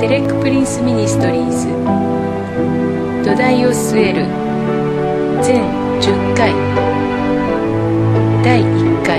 テレックプリンスミニストリーズ土台を据える全10回第1回。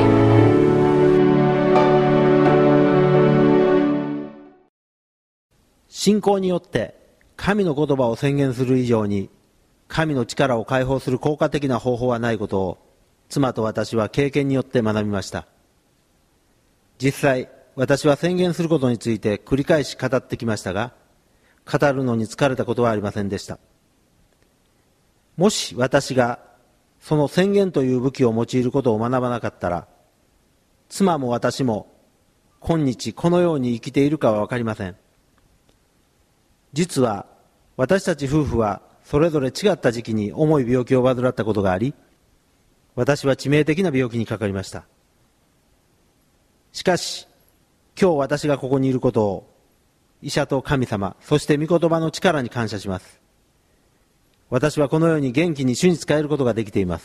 信仰によって神の言葉を宣言する以上に神の力を解放する効果的な方法はないことを妻と私は経験によって学びました。実際私は宣言することについて繰り返し語ってきましたが、語るのに疲れたことはありませんでした。もし私がその宣言という武器を用いることを学ばなかったら、妻も私も今日このように生きているかは分かりません。実は私たち夫婦はそれぞれ違った時期に重い病気を患ったことがあり、私は致命的な病気にかかりました。しかし今日私がここにいることを医者と神様、そして御言葉の力に感謝します。私はこのように元気に主に仕えることができています。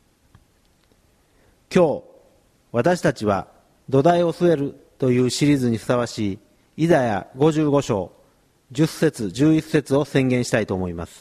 今日私たちは土台を据えるというシリーズにふさわしいイザヤ55章10節11節を宣言したいと思います。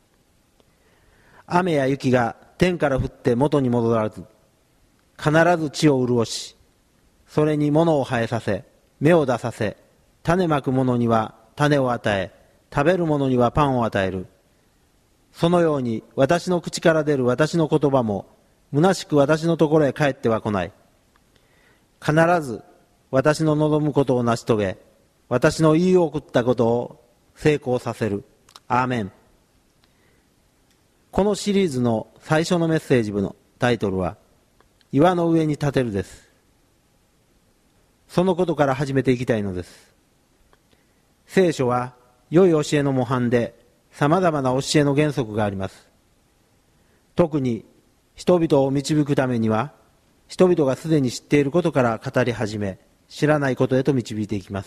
雨や雪が天から降って元に戻らず、必ず地を潤し、それに物を生えさせ、芽を出させ、種まく者には種を与え、食べる者にはパンを与える。そのように私の口から出る私の言葉も、虚しく私のところへ帰っては来ない。必ず私の望むことを成し遂げ、私の言い送ったことを成功させる。アーメン。このシリーズの最初のメッセージ部のタイトルは、岩の上に立てるです。そのことから始めていきたいのです。聖書は良い教えの模範でさまざまな教えの原則があります。特に人々を導くためには、人々がすでに知っていることから語り始め、知らないことへと導いていきます。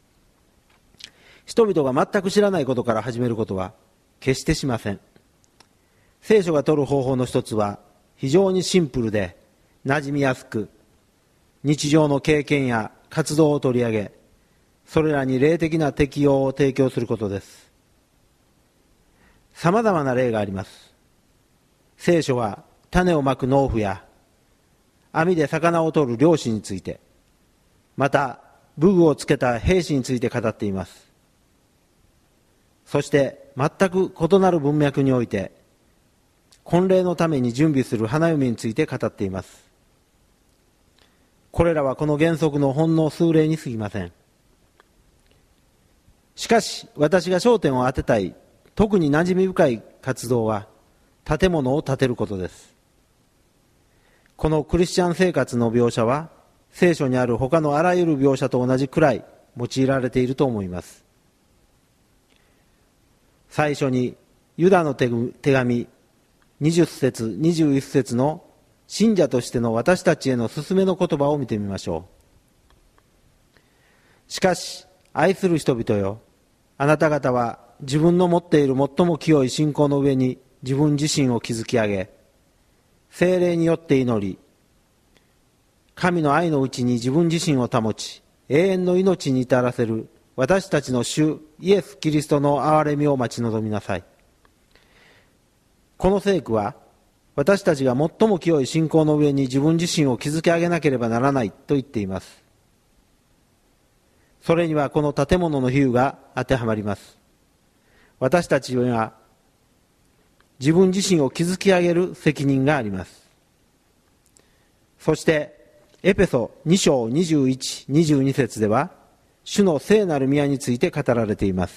人々が全く知らないことから始めることは決してしません。聖書が取る方法の一つは非常にシンプルで馴染みやすく、日常の経験や活動を取り上げ、それらに霊的な適用を提供することです。さまざまな例があります。聖書は種をまく農夫や網で魚を取る漁師について、また武具をつけた兵士について語っています。そして全く異なる文脈において、婚礼のために準備する花嫁について語っています。これらはこの原則のほんの数例に過ぎません。しかし私が焦点を当てたい特に馴染み深い活動は建物を建てることです。このクリスチャン生活の描写は聖書にある他のあらゆる描写と同じくらい用いられていると思います。最初にユダの手紙20節21節の信者としての私たちへの勧めの言葉を見てみましょう。しかし愛する人々よ、あなた方は自分の持っている最も清い信仰の上に自分自身を築き上げ、聖霊によって祈り、神の愛のうちに自分自身を保ち、永遠の命に至らせる私たちの主イエス・キリストの憐れみを待ち望みなさい。この聖句は私たちが最も清い信仰の上に自分自身を築き上げなければならないと言っています。それにはこの建物の比喩が当てはまります。私たちには自分自身を築き上げる責任があります。そしてエペソ2章21、22節では主の聖なる宮について語られています。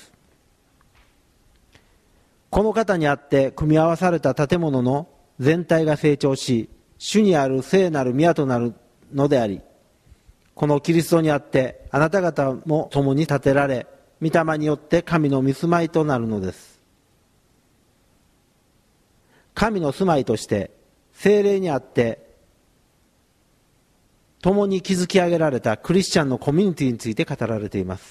この方にあって組み合わされた建物の全体が成長し、主にある聖なる宮となるのであり、このキリストにあってあなた方も共に建てられ、御霊によって神の御住まいとなるのです。神の住まいとして聖霊にあって共に築き上げられたクリスチャンのコミュニティについて語られています。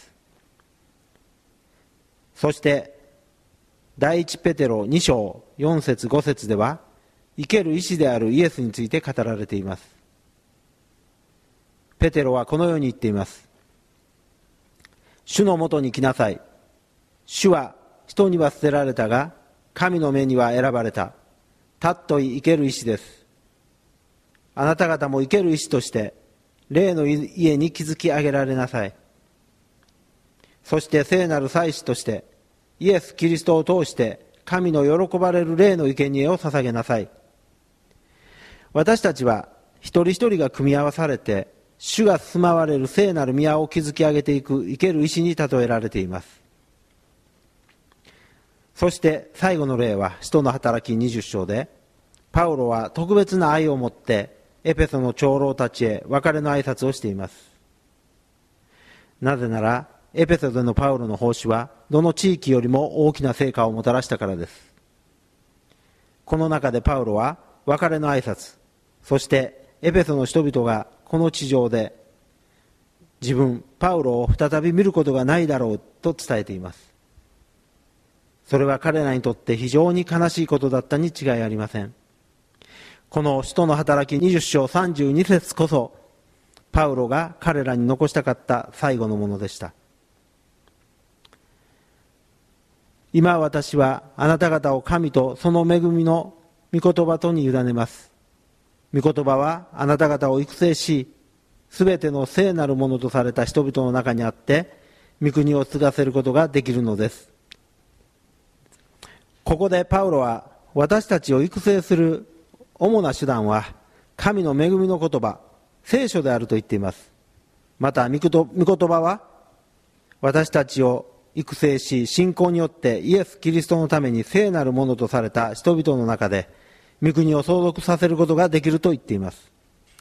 そして第一ペテロ2章4節5節では生ける石であるイエスについて語られています。ペテロはこのように言っています。 主のもとに来なさい。主は人には捨てられたが、神の目には選ばれた。たっとい生ける石です。あなた方も生ける石として、霊の家に築き上げられなさい。そして聖なる祭司として、イエス・キリストを通して、神の喜ばれる霊の生贄を捧げなさい。私たちは、一人一人が組み合わされて、主が住まわれる聖なる宮を築き上げていく生ける石に例えられています。そして最後の例は使徒の働き20章で、パウロは特別な愛を持ってエペソの長老たちへ別れの挨拶をしています。なぜならエペソでのパウロの奉仕はどの地域よりも大きな成果をもたらしたからです。この中でパウロは別れの挨拶、そしてエペソの人々がこの地上で自分パウロを再び見ることがないだろうと伝えています。それは彼らにとって非常に悲しいことだったに違いありません。この使徒の働き20章32節こそパウロが彼らに残したかった最後のものでした。今私はあなた方を神とその恵みの御言葉とに委ねます。御言葉はあなた方を育成し、すべての聖なるものとされた人々の中にあって、御国を継がせることができるのです。ここでパウロは私たちを育成する主な手段は神の恵みの言葉、聖書であると言っています。また御言葉は私たちを育成し、信仰によってイエス・キリストのために聖なるものとされた人々の中で御国を相続させることができると言っています。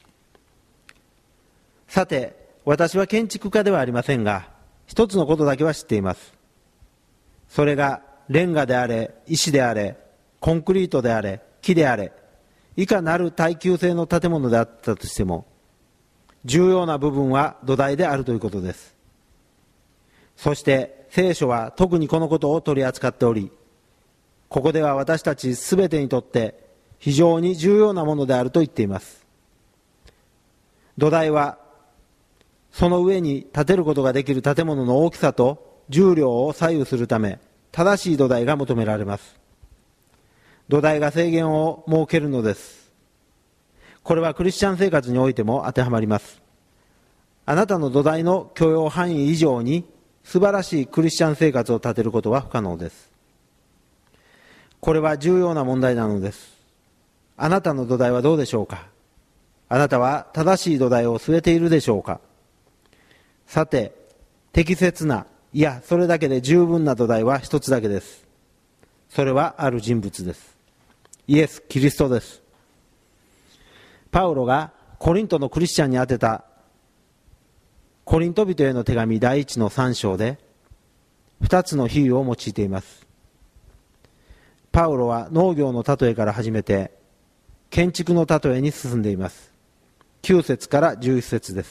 さて、私は建築家ではありませんが、一つのことだけは知っています。それがレンガであれ、石であれ、コンクリートであれ、木であれ、いかなる耐久性の建物であったとしても、重要な部分は土台であるということです。そして聖書は特にこのことを取り扱っており、ここでは私たちすべてにとって非常に重要なものであると言っています。土台はその上に建てることができる建物の大きさと重量を左右するため、正しい土台が求められます。土台が制限を設けるのです。これはクリスチャン生活においても当てはまります。あなたの土台の許容範囲以上に素晴らしいクリスチャン生活を立てることは不可能です。これは重要な問題なのです。あなたの土台はどうでしょうか。あなたは正しい土台を据えているでしょうか。さて、適切な、いやそれだけで十分な土台は一つだけです。それはある人物です。イエス・キリストです。パウロがコリントのクリスチャンに宛てたコリント人への手紙第1の3章で2つの比喩を用いています。パウロは農業の例えから始めて建築の例えに進んでいます。9節から11節です。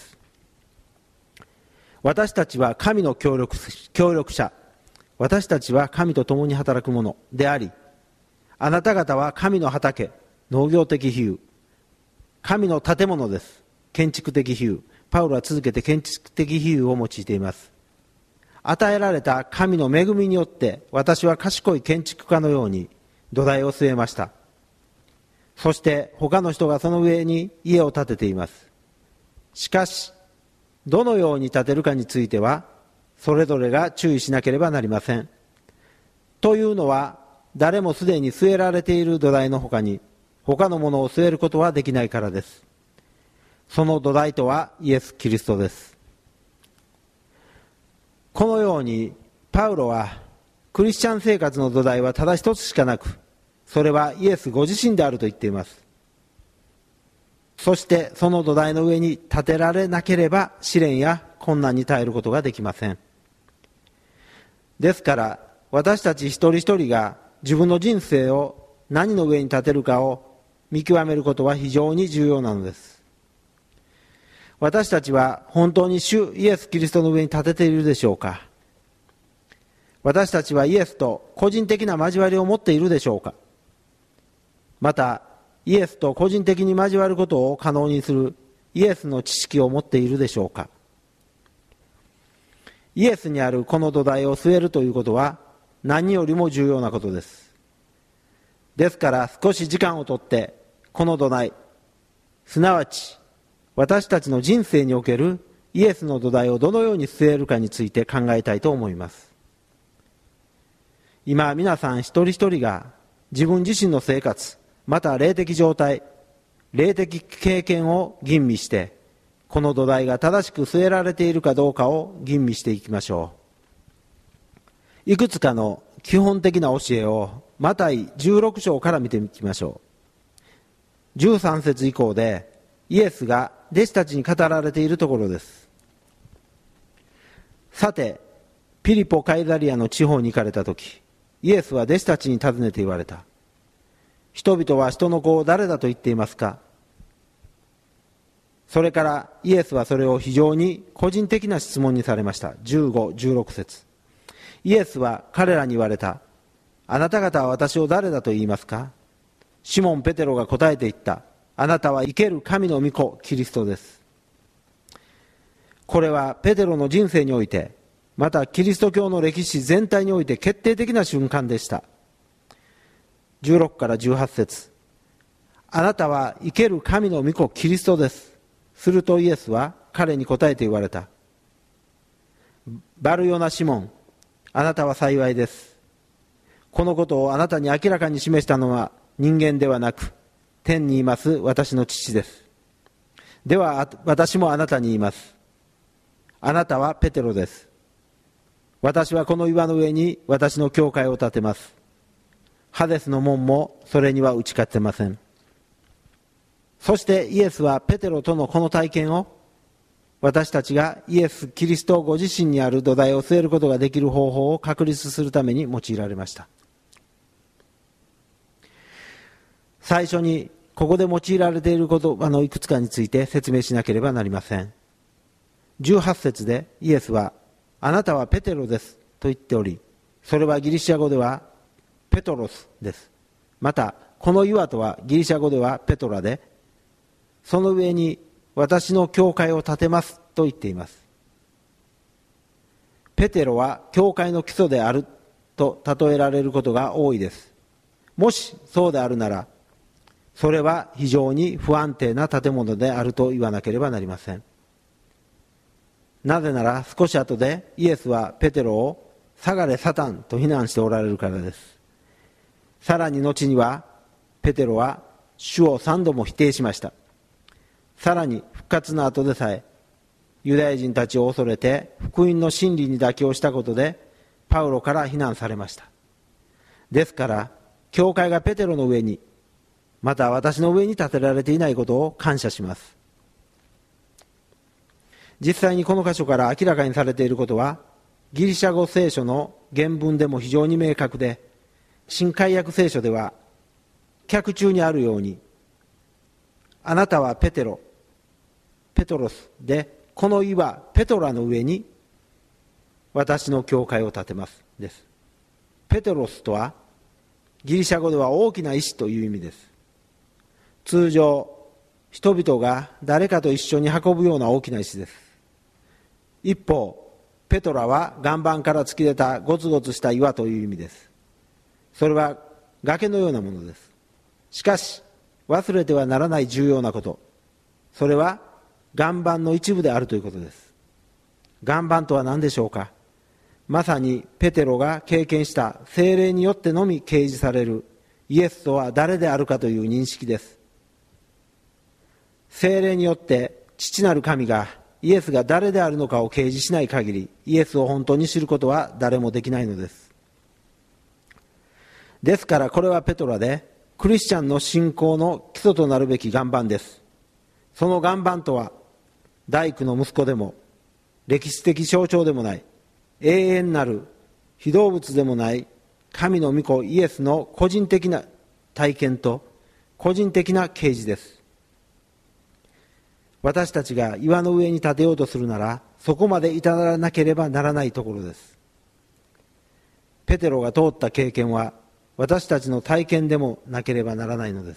私たちは神の協力者、私たちは神と共に働く者であり、あなた方は神の畑、農業的比喩、神の建物です。建築的比喩。パウロは続けて建築的比喩を用いています。与えられた神の恵みによって私は賢い建築家のように土台を据えました。そして他の人がその上に家を建てています。しかしどのように建てるかについてはそれぞれが注意しなければなりません。というのは誰もすでに据えられている土台の他に他のものを据えることはできないからです。その土台とはイエス・キリストです。このようにパウロはクリスチャン生活の土台はただ一つしかなく、それはイエスご自身であると言っています。そしてその土台の上に建てられなければ試練や困難に耐えることができません。ですから私たち一人一人が自分の人生を何の上に建てるかを見極めることは非常に重要なのです。私たちは本当に主イエス・キリストの上に立てているでしょうか。私たちはイエスと個人的な交わりを持っているでしょうか。またイエスと個人的に交わることを可能にするイエスの知識を持っているでしょうか。 イエスにあるこの土台を据えるということは何よりも重要なことです。ですから少し時間をとってこの土台、すなわち私たちの人生におけるイエスの土台をどのように据えるかについて考えたいと思います。今皆さん一人一人が自分自身の生活、また霊的状態、霊的経験を吟味してこの土台が正しく据えられているかどうかを吟味していきましょう。いくつかの基本的な教えをマタイ16章から見ていきましょう。13節以降でイエスが弟子たちに語られているところです。さてピリポ・カイザリアの地方に行かれたとき、イエスは弟子たちに尋ねて言われた。人々は人の子を誰だと言っていますか。それからイエスはそれを非常に個人的な質問にされました。15、16節。イエスは彼らに言われた。あなた方は私を誰だと言いますか。シモン・ペテロが答えて言った。あなたは生ける神の御子キリストです。これはペテロの人生において、またキリスト教の歴史全体において決定的な瞬間でした。16から18節。あなたは生ける神の御子キリストです。するとイエスは彼に答えて言われた。バルヨナ・シモン、あなたは幸いです。このことをあなたに明らかに示したのは人間ではなく、天にいます私の父です。では私もあなたに言います。あなたはペテロです。私はこの岩の上に私の教会を建てます。ハデスの門もそれには打ち勝てません。そしてイエスはペテロとのこの体験を私たちがイエス・キリストご自身にある土台を据えることができる方法を確立するために用いられました。最初にここで用いられている言葉のいくつかについて説明しなければなりません。18節でイエスはあなたはペテロですと言っており、それはギリシャ語ではペトロスです。またこの岩とはギリシャ語ではペトラで、その上に私の教会を建てますと言っています。ペテロは教会の基礎であると例えられることが多いです。もしそうであるなら、それは非常に不安定な建物であると言わなければなりません。なぜなら少し後でイエスはペテロを下がれサタンと非難しておられるからです。さらに後にはペテロは主を3度も否定しました。さらに復活の後でさえユダヤ人たちを恐れて福音の真理に妥協したことでパウロから非難されました。ですから教会がペテロの上に、また私の上に建てられていないことを感謝します。実際にこの箇所から明らかにされていることはギリシャ語聖書の原文でも非常に明確で、新改訳聖書では脚注にあるように、あなたはペテロ、ペトロスで、この岩ペトラの上に私の教会を建てますです。ペトロスとはギリシャ語では大きな石という意味です。通常人々が誰かと一緒に運ぶような大きな石です。一方ペトラは岩盤から突き出たゴツゴツした岩という意味です。それは崖のようなものです。しかし忘れてはならない重要なこと、それは岩盤の一部であるということです。岩盤とは何でしょうか。まさにペテロが経験した聖霊によってのみ掲示されるイエスとは誰であるかという認識です。聖霊によって父なる神がイエスが誰であるのかを掲示しない限り、イエスを本当に知ることは誰もできないのです。ですからこれはペトラで、クリスチャンの信仰の基礎となるべき岩盤です。その岩盤とは大工の息子でも歴史的象徴でもない、永遠なる非動物でもない神の御子イエスの個人的な体験と個人的な啓示です。私たちが岩の上に建てようとするなら、そこまで至らなければならないところです。ペテロが通った経験は私たちの体験でもなければならないのです。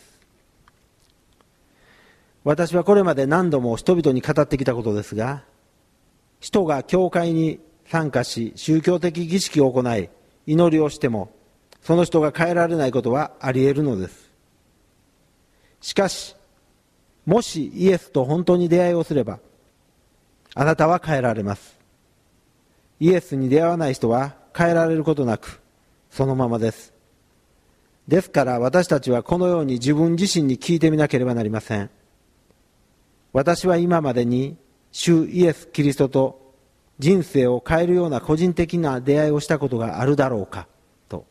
私はこれまで何度も人々に語ってきたことですが、使徒が教会に参加し宗教的儀式を行い祈りをしてもその人が変えられないことはあり得るのです。しかしもしイエスと本当に出会いをすればあなたは変えられます。イエスに出会わない人は変えられることなくそのままです。ですから私たちはこのように自分自身に聞いてみなければなりません。私は今までに主イエス・キリストと人生を変えるような個人的な出会いをしたことがあるだろうかと。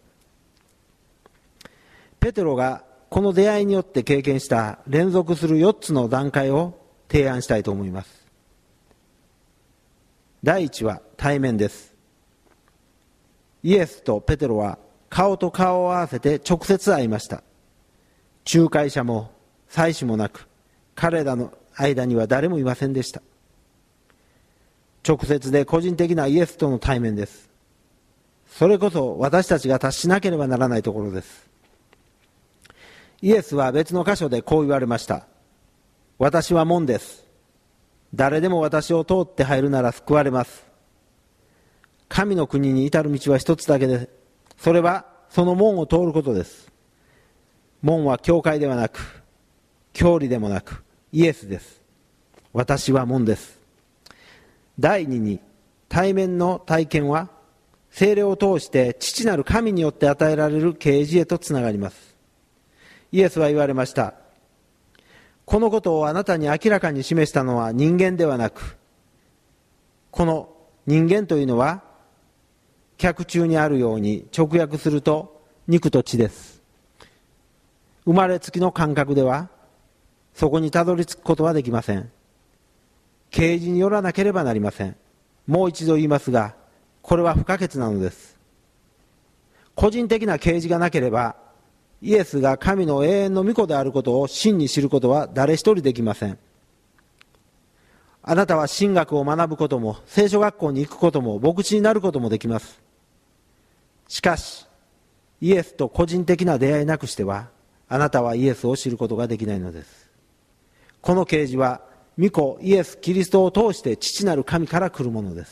ペテロがこの出会いによって経験した連続する4つの段階を提案したいと思います。第一は対面です。イエスとペテロは顔と顔を合わせて直接会いました。仲介者も祭司もなく彼らの間には誰もいませんでした。直接で個人的なイエスとの対面です。それこそ私たちが達しなければならないところです。イエスは別の箇所でこう言われました。私は門です。誰でも私を通って入るなら救われます。神の国に至る道は一つだけです。それはその門を通ることです。門は教会ではなく教理でもなくイエスです。私は門です。第二に対面の体験は聖霊を通して父なる神によって与えられる啓示へとつながります。イエスは言われました。このことをあなたに明らかに示したのは人間ではなく、この人間というのは脚中にあるように直訳すると肉と血です。生まれつきの感覚ではそこにたどり着くことはできません。啓示によらなければなりません。もう一度言いますが、これは不可欠なのです。個人的な啓示がなければイエスが神の永遠の御子であることを真に知ることは誰一人できません。あなたは神学を学ぶことも聖書学校に行くことも牧師になることもできます。しかしイエスと個人的な出会いなくしてはあなたはイエスを知ることができないのです。この啓示は御子イエス・キリストを通して父なる神から来るものです。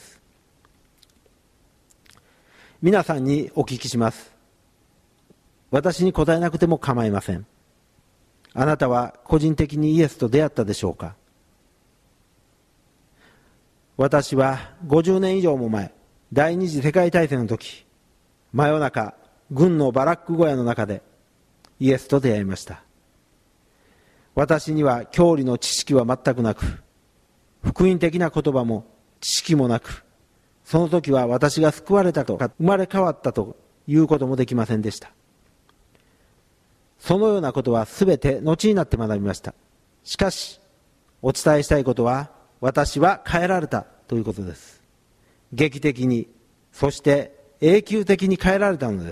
皆さんにお聞きします。私に答えなくても構いません。あなたは個人的にイエスと出会ったでしょうか。私は50年以上も前、第二次世界大戦の時、真夜中軍のバラック小屋の中でイエスと出会いました。私には教理の知識は全くなく、福音的な言葉も知識もなく、その時は私が救われたとか生まれ変わったということもできませんでした。そのようなことはすべて後になって学びました。しかしお伝えしたいことは、私は変えられたということです。劇的に、そして永久的に変えられたのです。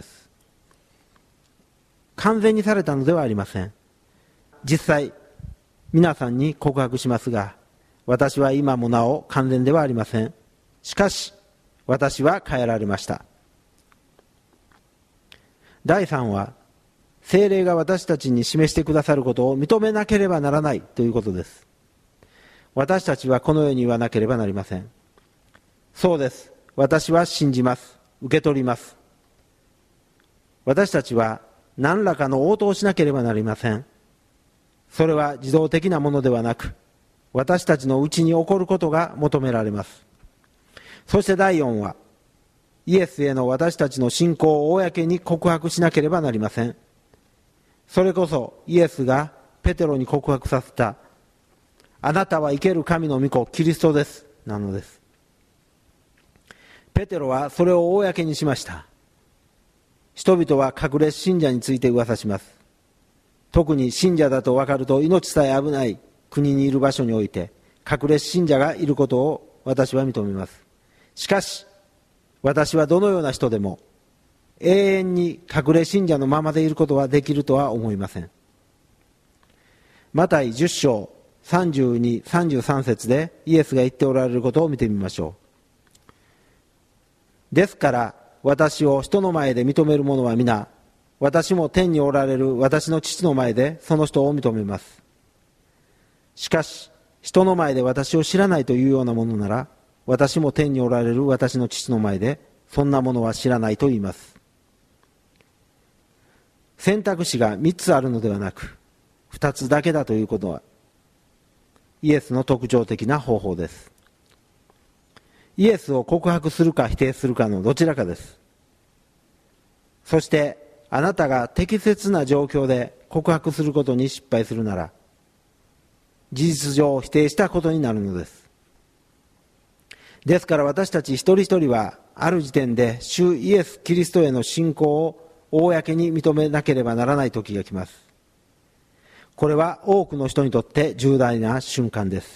完全にされたのではありません。実際皆さんに告白しますが、私は今もなお完全ではありません。しかし私は変えられました。第3は聖霊が私たちに示してくださることを認めなければならないということです。私たちはこのように言わなければなりません。そうです、私は信じます、受け取ります。私たちは何らかの応答をしなければなりません。それは自動的なものではなく、私たちのうちに起こることが求められます。そして第4は、イエスへの私たちの信仰を公に告白しなければなりません。それこそイエスがペテロに告白させた、あなたは生ける神の御子キリストですなのです。ペテロはそれを公にしました。人々は隠れ信者について噂します。特に信者だと分かると命さえ危ない国にいる場所において隠れ信者がいることを私は認めます。しかし私はどのような人でも永遠に隠れ信者のままでいることはできるとは思いません。マタイ10章32、33節でイエスが言っておられることを見てみましょう。ですから私を人の前で認める者は皆、私も天におられる私の父の前でその人を認めます。しかし人の前で私を知らないというようなものなら、 私も天におられる私の父の前でそんなものは知らないと言います。選択肢が3つあるのではなく2つだけだということはイエスの特徴的な方法です。イエスを告白するか否定するかのどちらかです。そしてあなたが適切な状況で告白することに失敗するなら事実上否定したことになるのです。ですから私たち一人一人はある時点で主イエス・キリストへの信仰を公に認めなければならない時が来ます。これは多くの人にとって重大な瞬間です。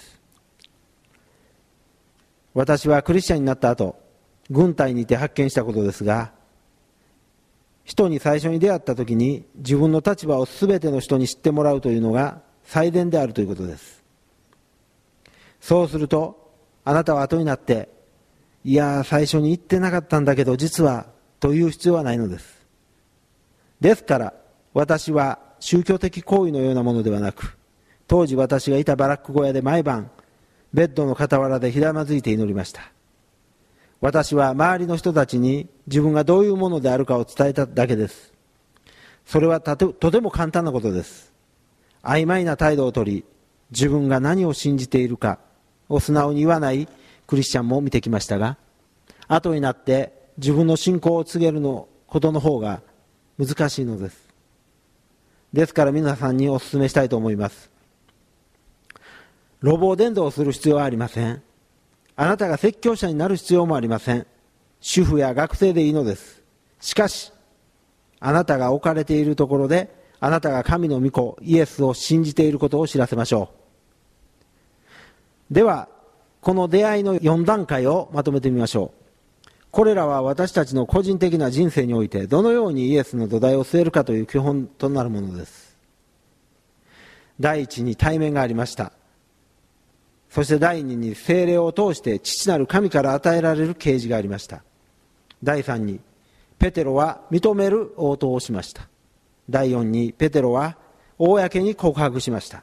私はクリスチャンになった後、軍隊にいて発見したことですが、人に最初に出会った時に自分の立場を全ての人に知ってもらうというのが最善であるということです。そうするとあなたは後になって、いや最初に言ってなかったんだけど実はという必要はないのです。ですから私は宗教的行為のようなものではなく、当時私がいたバラック小屋で毎晩ベッドの傍らでひざまずいて祈りました。私は周りの人たちに自分がどういうものであるかを伝えただけです。それはとても簡単なことです。曖昧な態度をとり、自分が何を信じているかを素直に言わないクリスチャンも見てきましたが、後になって自分の信仰を告げることの方が難しいのです。ですから皆さんにお勧めしたいと思います。路傍伝道をする必要はありません。あなたが説教者になる必要もありません。主婦や学生でいいのです。しかしあなたが置かれているところで、あなたが神の御子イエスを信じていることを知らせましょう。ではこの出会いの4段階をまとめてみましょう。これらは私たちの個人的な人生においてどのようにイエスの土台を据えるかという基本となるものです。第一に対面がありました。そして第二に聖霊を通して父なる神から与えられる啓示がありました。第三にペテロは認める応答をしました。第四にペテロは公に告白しました。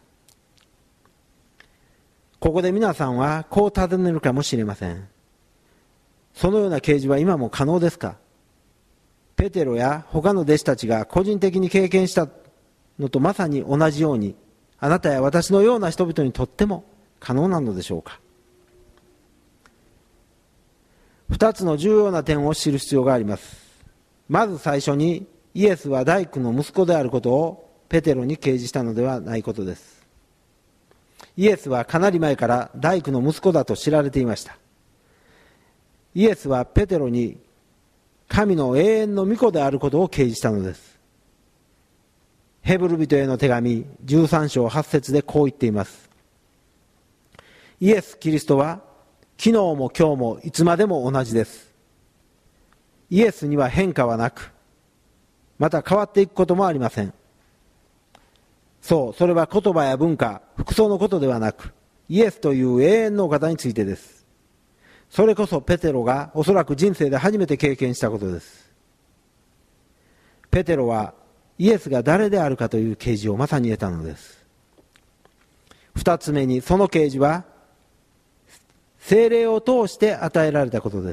ここで皆さんはこう尋ねるかもしれません。そのような啓示は今も可能ですか？ペテロや他の弟子たちが個人的に経験したのとまさに同じように、あなたや私のような人々にとっても可能なのでしょうか。2つの重要な点を知る必要があります。まず最初にイエスは大工の息子であることをペテロに啓示したのではないことです。イエスはかなり前から大工の息子だと知られていました。イエスはペテロに神の永遠の御子であることを啓示したのです。ヘブル人への手紙13章8節でこう言っています。イエス・キリストは昨日も今日もいつまでも同じです。イエスには変化はなく、また変わっていくこともありません。それは言葉や文化、服装のことではなく、イエスという永遠のお方についてです。それこそペテロがおそらく人生で初めて経験したことです。ペテロはイエスが誰であるかという啓示をまさに得たのです。二つ目に、その啓示は聖霊を通して与えられたことです。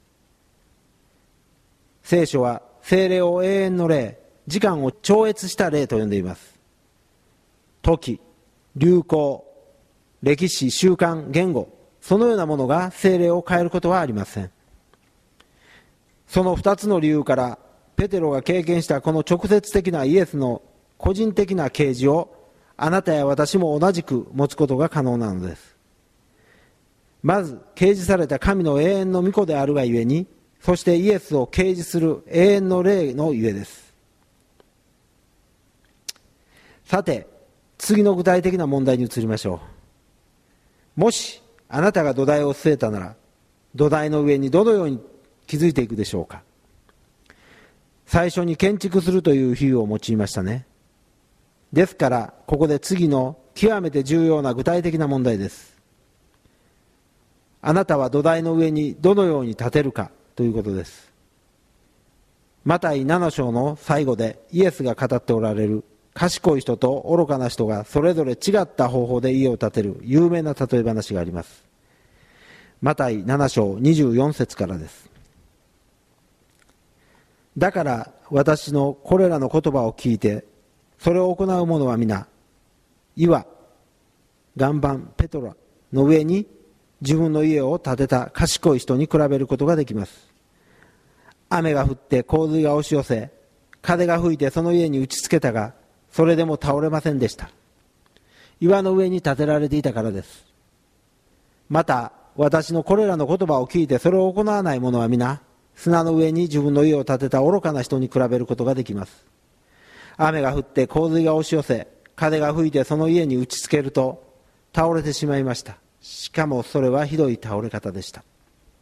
聖書は聖霊を永遠の霊、時間を超越した霊と呼んでいます。時、流行、歴史、習慣、言語、そのようなものが聖霊を変えることはありません。その2つの理由からペテロが経験したこの直接的なイエスの個人的な啓示をあなたや私も同じく持つことが可能なのです。まず啓示された神の永遠の御子であるがゆえに、そしてイエスを啓示する永遠の霊のゆえです。さて次の具体的な問題に移りましょう。もしあなたが土台を据えたなら、土台の上にどのように築いていくでしょうか。最初に建築するという比喩を用いましたね。ですからここで次の極めて重要な具体的な問題です。あなたは土台の上にどのように建てるかということです。マタイ7章の最後でイエスが語っておられる、賢い人と愚かな人がそれぞれ違った方法で家を建てる有名な例え話があります。 マタイ7章24節からです。だから私のこれらの言葉を聞いてそれを行う者は皆岩、岩盤、ペトラの上に自分の家を建てた賢い人に比べることができます。雨が降って洪水が押し寄せ、風が吹いてその家に打ちつけたが、それでも倒れませんでした。岩の上に建てられていたからです。また私のこれらの言葉を聞いてそれを行わない者は皆砂の上に自分の家を建てた愚かな人に比べることができます。雨が降って洪水が押し寄せ、風が吹いてその家に打ちつけると倒れてしまいました。しかもそれはひどい倒れ方でした。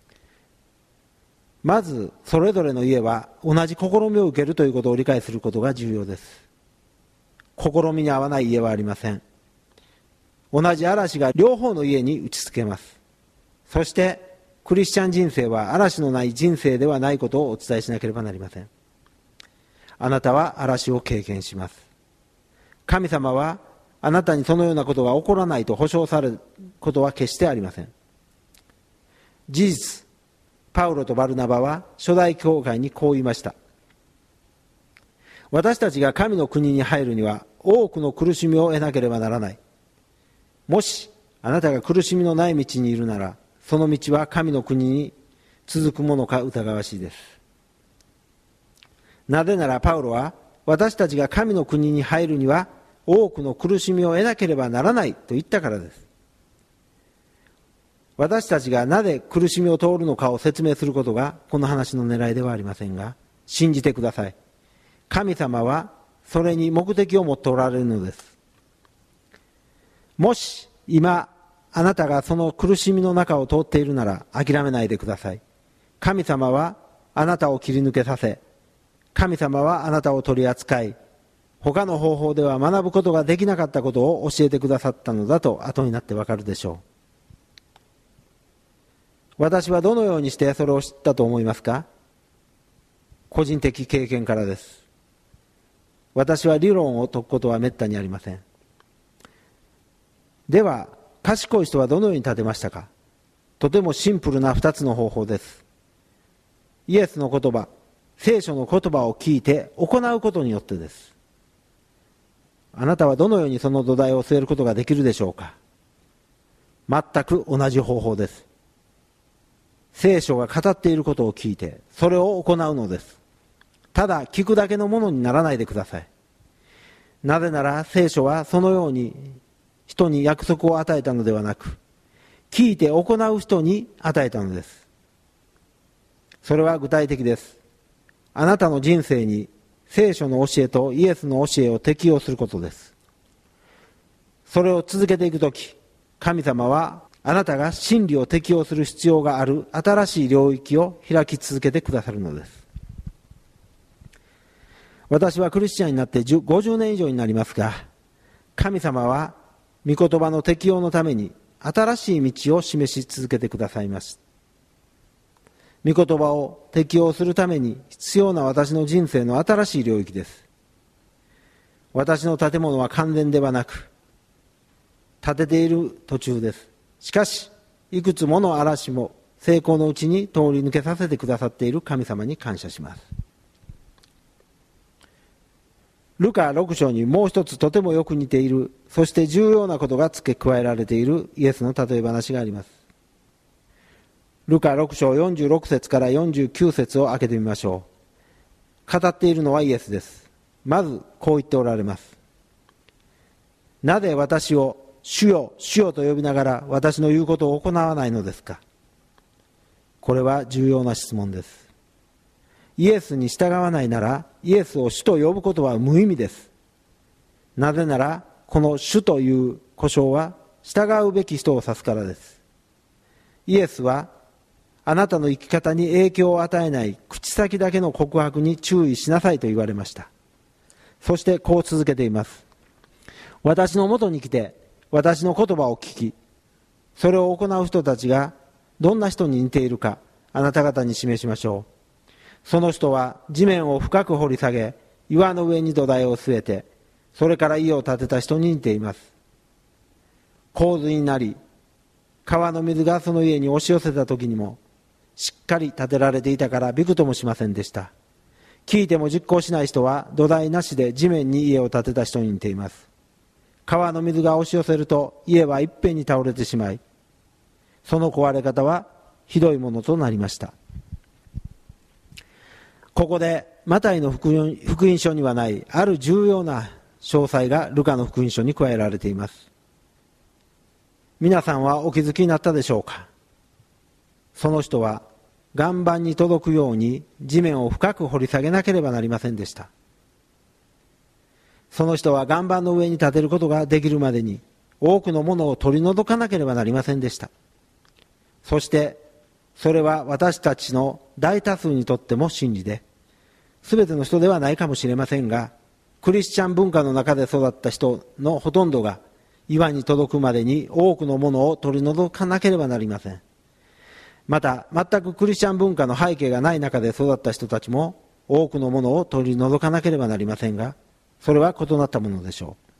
まずそれぞれの家は同じ試みを受けるということを理解することが重要です。試みに合わない家はありません。同じ嵐が両方の家に打ちつけます。そしてクリスチャン人生は嵐のない人生ではないことをお伝えしなければなりません。あなたは嵐を経験します。神様はあなたにそのようなことが起こらないと保証されることは決してありません。事実、パウロとバルナバは初代教会にこう言いました。私たちが神の国に入るには多くの苦しみを得なければならない。もしあなたが苦しみのない道にいるなら、その道は神の国に続くものか疑わしいです。なぜならパウロは私たちが神の国に入るには多くの苦しみを得なければならないと言ったからです。私たちがなぜ苦しみを通るのかを説明することがこの話の狙いではありませんが、信じてください。神様はそれに目的を持っておられるのです。もし今あなたがその苦しみの中を通っているなら諦めないでください。神様はあなたを切り抜けさせ、神様はあなたを取り扱い、他の方法では学ぶことができなかったことを教えてくださったのだと後になってわかるでしょう。私はどのようにしてそれを知ったと思いますか？個人的経験からです。私は理論を解くことはめったにありません。では賢い人はどのように立てましたか？とてもシンプルな2つの方法です。イエスの言葉、聖書の言葉を聞いて行うことによってです。あなたはどのようにその土台を据えることができるでしょうか？全く同じ方法です。聖書が語っていることを聞いてそれを行うのです。ただ聞くだけのものにならないでください。なぜなら聖書はそのように人に約束を与えたのではなく、聞いて行う人に与えたのです。それは具体的です。あなたの人生に聖書の教えとイエスの教えを適用することです。それを続けていくとき、神様はあなたが真理を適用する必要がある新しい領域を開き続けてくださるのです。私はクリスチャンになって50年以上になりますが、神様は御言葉の適用のために新しい道を示し続けてくださいます。御言葉を適用するために必要な私の人生の新しい領域です。私の建物は完全ではなく、建てている途中です。しかしいくつもの嵐も成功のうちに通り抜けさせてくださっている神様に感謝します。ルカ6章にもう一つとてもよく似ている、そして重要なことが付け加えられているイエスの例え話があります。ルカ6章46節から49節を開けてみましょう。語っているのはイエスです。まずこう言っておられます。なぜ私を主よ主よと呼びながら私の言うことを行わないのですか？これは重要な質問です。イエスに従わないならイエスを主と呼ぶことは無意味です。なぜならこの主という呼称は従うべき人を指すからです。イエスはあなたの生き方に影響を与えない口先だけの告白に注意しなさいと言われました。そしてこう続けています。私のもとに来て私の言葉を聞き、それを行う人たちがどんな人に似ているかあなた方に示しましょう。その人は地面を深く掘り下げ、岩の上に土台を据えて、それから家を建てた人に似ています。洪水になり、 川の水がその家に押し寄せた時にもしっかり建てられていたからびくともしませんでした。聞いても実行しない人は土台なしで地面に家を建てた人に似ています。川の水が押し寄せると家はいっぺんに倒れてしまい、その壊れ方はひどいものとなりました。ここでマタイの福音書にはないある重要な詳細がルカの福音書に加えられています。皆さんはお気づきになったでしょうか。その人は岩盤に届くように地面を深く掘り下げなければなりませんでした。その人は岩盤の上に立てることができるまでに多くのものを取り除かなければなりませんでした。そしてそれは私たちの大多数にとっても真理で、全ての人ではないかもしれませんが、クリスチャン文化の中で育った人のほとんどが岩に届くまでに多くのものを取り除かなければなりません。また全くクリスチャン文化の背景がない中で育った人たちも多くのものを取り除かなければなりませんが、それは異なったものでしょう。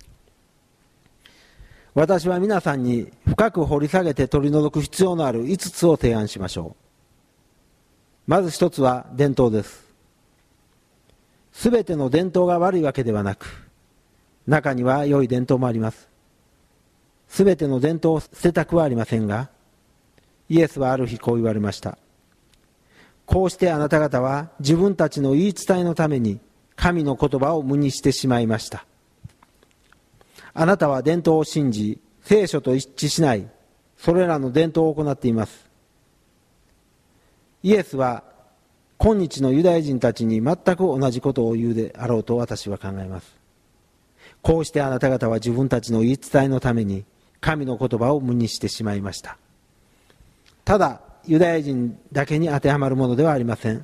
私は皆さんに深く掘り下げて取り除く必要のある5つを提案しましょう。まず1つは伝統です。すべての伝統が悪いわけではなく、中には良い伝統もあります。すべての伝統を捨てたくはありませんが、イエスはある日こう言われました。こうしてあなた方は自分たちの言い伝えのために神の言葉を無にしてしまいました。あなたは伝統を信じ、聖書と一致しないそれらの伝統を行っています。イエスは今日のユダヤ人たちに全く同じことを言うであろうと私は考えます。こうしてあなた方は自分たちの言い伝えのために神の言葉を無にしてしまいました。ただユダヤ人だけに当てはまるものではありません。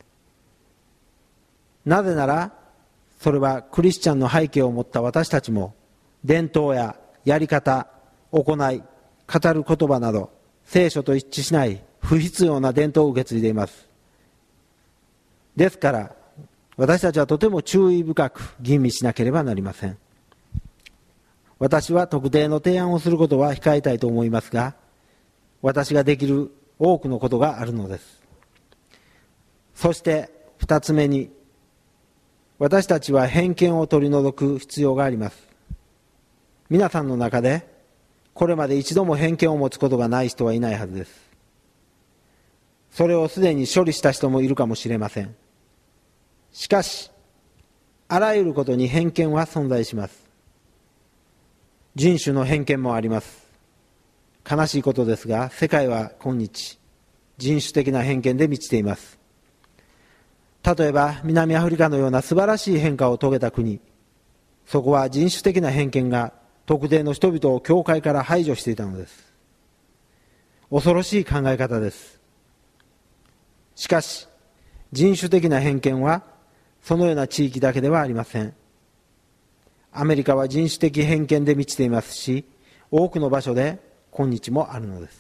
なぜならそれはクリスチャンの背景を持った私たちも伝統ややり方、行い、語る言葉など聖書と一致しない不必要な伝統を受け継いでいます。ですから私たちはとても注意深く吟味しなければなりません。私は特定の提案をすることは控えたいと思いますが、私ができる多くのことがあるのです。そして2つ目に、私たちは偏見を取り除く必要があります。皆さんの中でこれまで一度も偏見を持つことがない人はいないはずです。それをすでに処理した人もいるかもしれません。しかしあらゆることに偏見は存在します。人種の偏見もあります。悲しいことですが、世界は今日人種的な偏見で満ちています。例えば南アフリカのような素晴らしい変化を遂げた国、そこは人種的な偏見が特定の人々を教会から排除していたのです。恐ろしい考え方です。しかし人種的な偏見はそのような地域だけではありません。アメリカは人種的偏見で満ちていますし、多くの場所で今日もあるのです。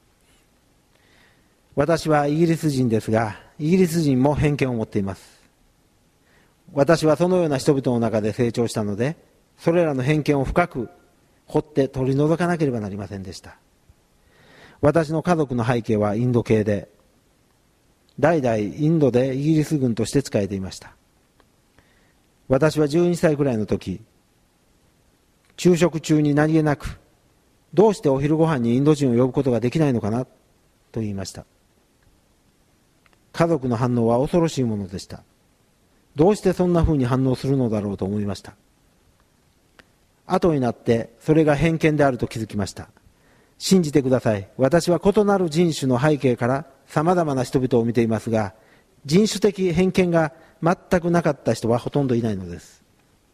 私はイギリス人ですが、イギリス人も偏見を持っています。私はそのような人々の中で成長したので、それらの偏見を深く掘って取り除かなければなりませんでした。私の家族の背景はインド系で、代々インドでイギリス軍として仕えていました。私は12歳くらいの時、昼食中に何気なく、どうしてお昼ご飯にインド人を呼ぶことができないのかなと言いました。家族の反応は恐ろしいものでした。どうしてそんなふうに反応するのだろうと思いました。後になってそれが偏見であると気づきました。信じてください。私は異なる人種の背景からさまざまな人々を見ていますが、人種的偏見が全くなかった人はほとんどいないのです。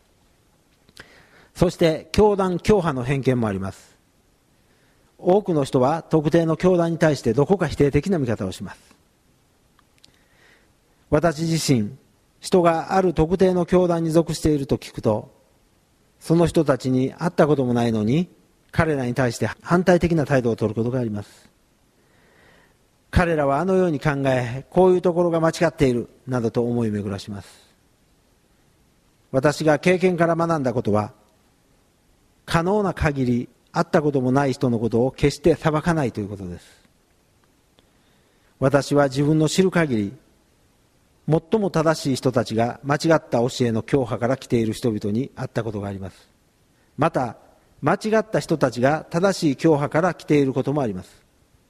そして教団教派の偏見もあります。多くの人は特定の教団に対してどこか否定的な見方をします。私自身、人がある特定の教団に属していると聞くと、その人たちに会ったこともないのに彼らに対して反対的な態度を取ることがあります。彼らはあのように考え、こういうところが間違っているなどと思い巡らします。私が経験から学んだことは、可能な限り会ったこともない人のことを決して裁かないということです。私は自分の知る限り、最も正しい人たちが間違った教えの教派から来ている人々に会ったことがあります。また、間違った人たちが正しい教派から来ていることもあります。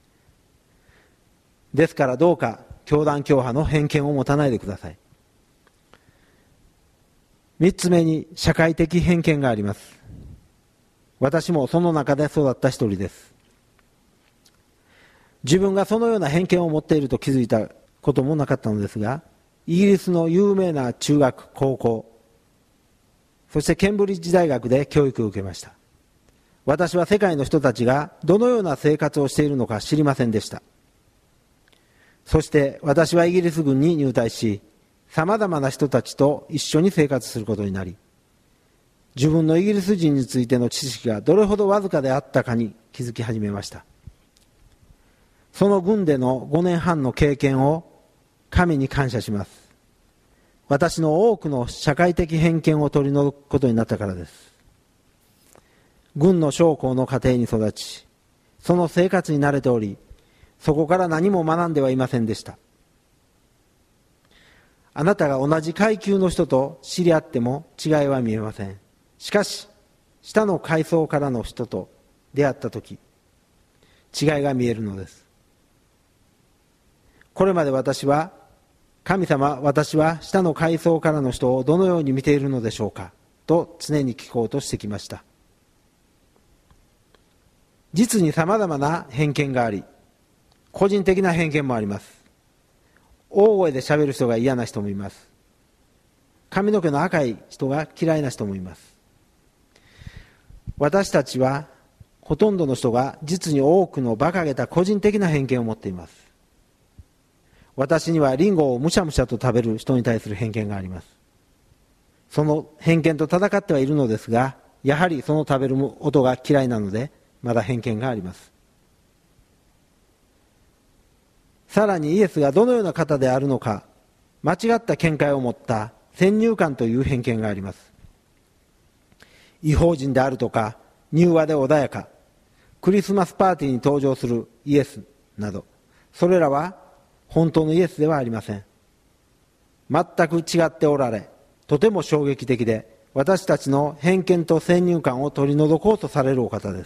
ですからどうか教団教派の偏見を持たないでください。3つ目に社会的偏見があります。私もその中で育った一人です。自分がそのような偏見を持っていると気づいたこともなかったのですが、イギリスの有名な中学、高校、そしてケンブリッジ大学で教育を受けました。私は世界の人たちがどのような生活をしているのか知りませんでした。そして私はイギリス軍に入隊し、さまざまな人たちと一緒に生活することになり、自分のイギリス人についての知識がどれほどわずかであったかに気づき始めました。その軍での5年半の経験を神に感謝します。私の多くの社会的偏見を取り除くことになったからです。軍の将校の家庭に育ち、その生活に慣れており、そこから何も学んではいませんでした。あなたが同じ階級の人と知り合っても違いは見えません。しかし、下の階層からの人と出会ったとき、違いが見えるのです。これまで私は、神様、私は下の階層からの人をどのように見ているのでしょうかと常に聞こうとしてきました。実にさまざまな偏見があり、個人的な偏見もあります。大声で喋る人が嫌な人もいます。髪の毛の赤い人が嫌いな人もいます。私たちはほとんどの人が実に多くの馬鹿げた個人的な偏見を持っています。私にはリンゴをむしゃむしゃと食べる人に対する偏見があります。その偏見と戦ってはいるのですが、やはりその食べる音が嫌いなのでまだ偏見があります。さらにイエスがどのような方であるのか、間違った見解を持った先入観という偏見があります。異邦人であるとか、柔和で穏やか、クリスマスパーティーに登場するイエスなど、それらは本当のイエスではありません。全く違っておられ、とても衝撃的で、私たちの偏見と先入観を取り除こうとされるお方です。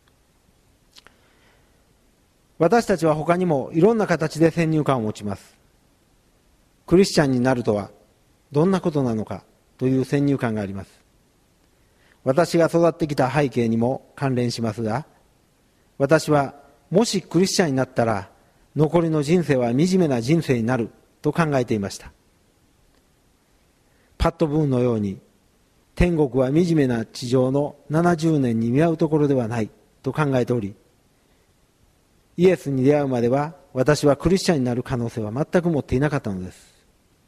私たちは他にもいろんな形で先入観を持ちます。クリスチャンになるとはどんなことなのかという先入観があります。私が育ってきた背景にも関連しますが、私はもしクリスチャンになったら残りの人生は惨めな人生になると考えていました。パット・ブーンのように天国は惨めな地上の70年に見合うところではないと考えており、イエスに出会うまでは私はクリスチャンになる可能性は全く持っていなかったのです。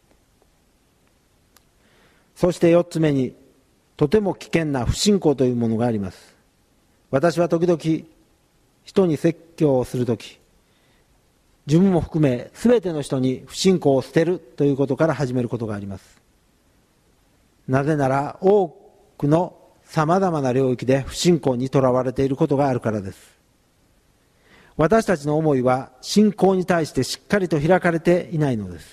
そして4つ目に、とても危険な不信仰というものがあります。私は時々人に説教をするとき、自分も含め全ての人に不信仰を捨てるということから始めることがあります。なぜなら多くのさまざまな領域で不信仰にとらわれていることがあるからです。私たちの思いは信仰に対してしっかりと開かれていないのです。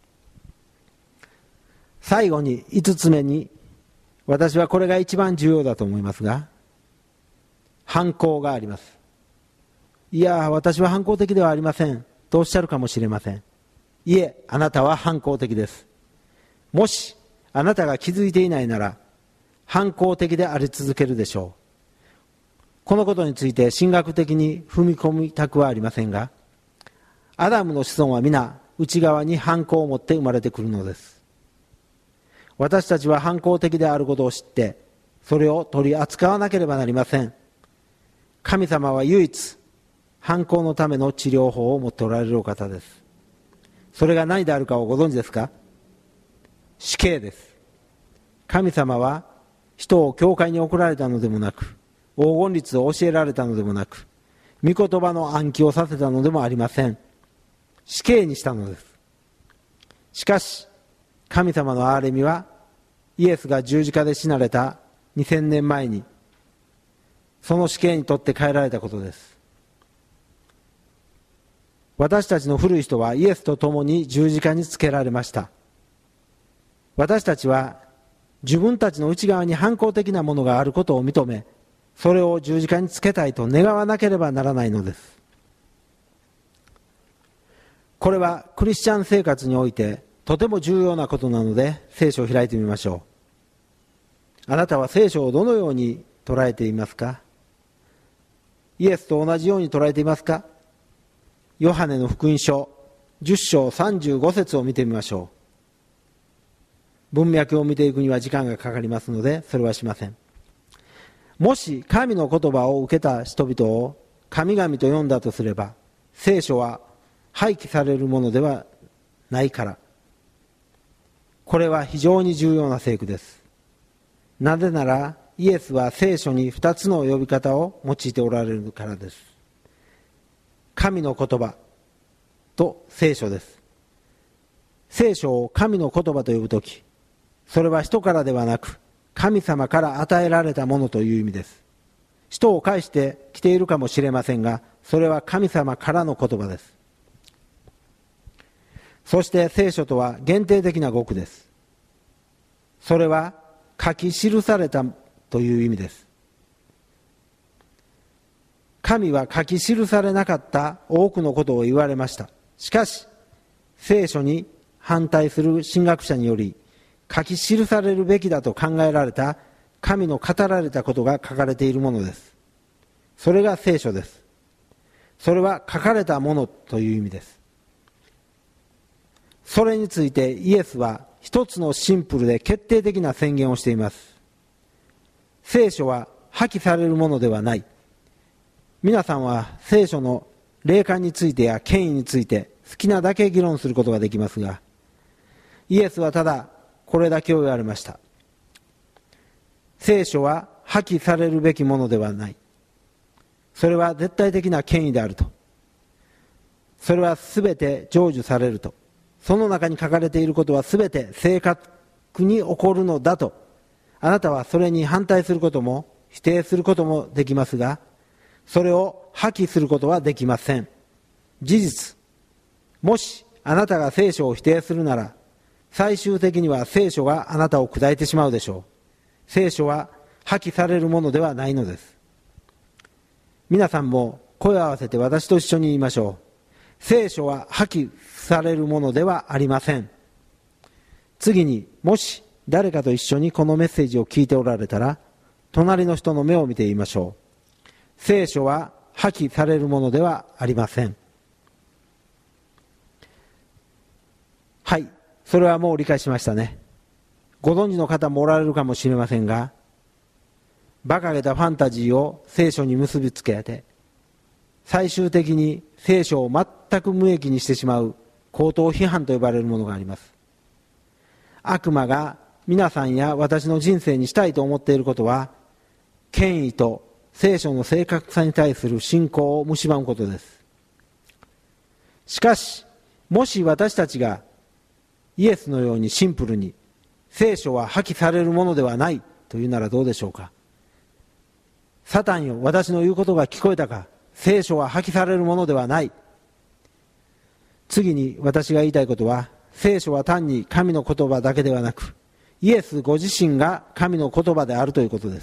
最後に5つ目に、私はこれが一番重要だと思いますが、反抗があります。いや、私は反抗的ではありませんとおっしゃるかもしれません。いえ、あなたは反抗的です。もしあなたが気づいていないなら反抗的であり続けるでしょう。このことについて神学的に踏み込みたくはありませんが、アダムの子孫は皆内側に反抗を持って生まれてくるのです。私たちは反抗的であることを知ってそれを取り扱わなければなりません。神様は唯一反抗のための治療法を持っておられるお方です。それが何であるかをご存知ですか？死刑です。神様は人を教会に送られたのでもなく、黄金律を教えられたのでもなく、御言葉の暗記をさせたのでもありません。死刑にしたのです。しかし神様の憐れみはイエスが十字架で死なれた2000年前にその死刑にとって変えられたことです。私たちの古い人はイエスと共に十字架につけられました。私たちは自分たちの内側に反抗的なものがあることを認め、それを十字架につけたいと願わなければならないのです。これはクリスチャン生活においてとても重要なことなので、聖書を開いてみましょう。あなたは聖書をどのように捉えていますか？イエスと同じように捉えていますか？ヨハネの福音書10章35節を見てみましょう。文脈を見ていくには時間がかかりますので、それはしません。もし神の言葉を受けた人々を神々と呼んだとすれば、聖書は廃棄されるものではないから。これは非常に重要な聖句です。なぜならイエスは聖書に2つの呼び方を用いておられるからです。神の言葉と聖書です。聖書を神の言葉と呼ぶとき、それは人からではなく神様から与えられたものという意味です。人を介してきているかもしれませんが、それは神様からの言葉です。そして聖書とは限定的な語句です。それは書き記されたという意味です。神は書き記されなかった多くのことを言われました。しかし聖書に反対する神学者により、書き記されるべきだと考えられた神の語られたことが書かれているものです。それが聖書です。それは書かれたものという意味です。それについてイエスは一つのシンプルで決定的な宣言をしています。聖書は破棄されるものではない。皆さんは聖書の霊感についてや権威について好きなだけ議論することができますが、イエスはただこれだけを言われました。聖書は破棄されるべきものではない。それは絶対的な権威であると。それはすべて成就されると。その中に書かれていることはすべて正確に起こるのだと。あなたはそれに反対することも否定することもできますが、それを破棄することはできません。事実、もしあなたが聖書を否定するなら、最終的には聖書があなたを砕いてしまうでしょう。聖書は破棄されるものではないのです。皆さんも声を合わせて私と一緒に言いましょう。聖書は破棄されるものではありません。次に、もし誰かと一緒にこのメッセージを聞いておられたら、隣の人の目を見て言いましょう。聖書は破棄されるものではありません。はい、それはもう理解しましたね。ご存知の方もおられるかもしれませんが、馬鹿げたファンタジーを聖書に結びつけて、最終的に聖書を全く無益にしてしまう口頭批判と呼ばれるものがあります。悪魔が皆さんや私の人生にしたいと思っていることは、権威と聖書の正確さに対する信仰を蝕むことです。しかし、もし私たちがイエスのようにシンプルに聖書は破棄されるものではないというならどうでしょうか。サタンよ、私の言うことが聞こえたか。聖書は破棄されるものではない。次に私が言いたいことは、聖書は単に神の言葉だけではなく、イエスご自身が神の言葉であるということです。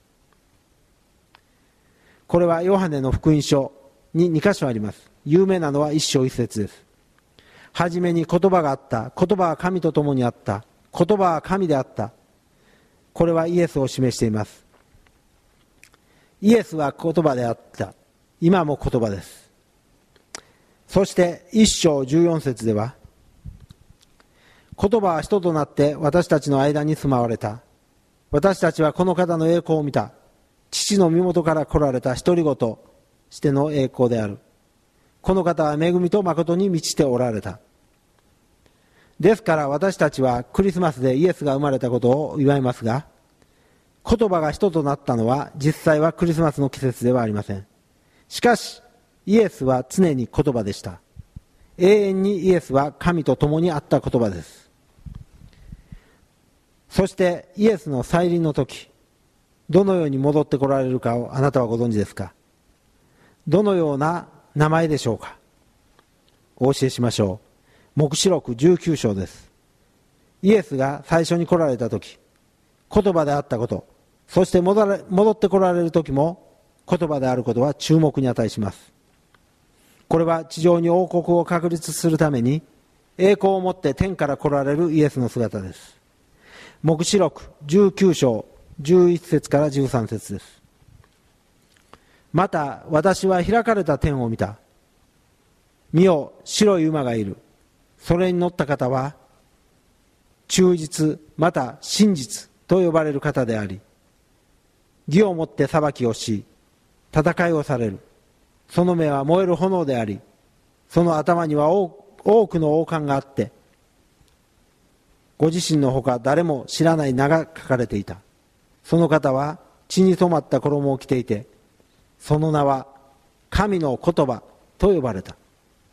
これはヨハネの福音書に2箇所あります。有名なのは1章1節です。はじめに言葉があった。言葉は神と共にあった。言葉は神であった。これはイエスを示しています。イエスは言葉であった。今も言葉です。そして1章14節では、言葉は人となって私たちの間に住まわれた。私たちはこの方の栄光を見た。父の身元から来られた独り子としての栄光である。この方は恵みと誠に満ちておられた。ですから私たちはクリスマスでイエスが生まれたことを祝いますが、言葉が人となったのは実際はクリスマスの季節ではありません。しかしイエスは常に言葉でした。永遠にイエスは神と共にあった言葉です。そしてイエスの再臨の時、 どのように戻ってこられるかをあなたはご存知ですか？どのような名前でしょうか？お教えしましょう。黙示録19章です。イエスが最初に来られた時、言葉であったこと、そして戻って来られる時も言葉であることは注目に値します。これは地上に王国を確立するために栄光をもって天から来られるイエスの姿です。黙示録19章11節から13節です。また私は開かれた天を見た。見よ、白い馬がいる。それに乗った方は忠実また真実と呼ばれる方であり、義をもって裁きをし戦いをされる。その目は燃える炎であり、その頭には多くの王冠があって、ご自身のほか誰も知らない名が書かれていた。その方は血に染まった衣を着ていて、その名は神の言葉と呼ばれた。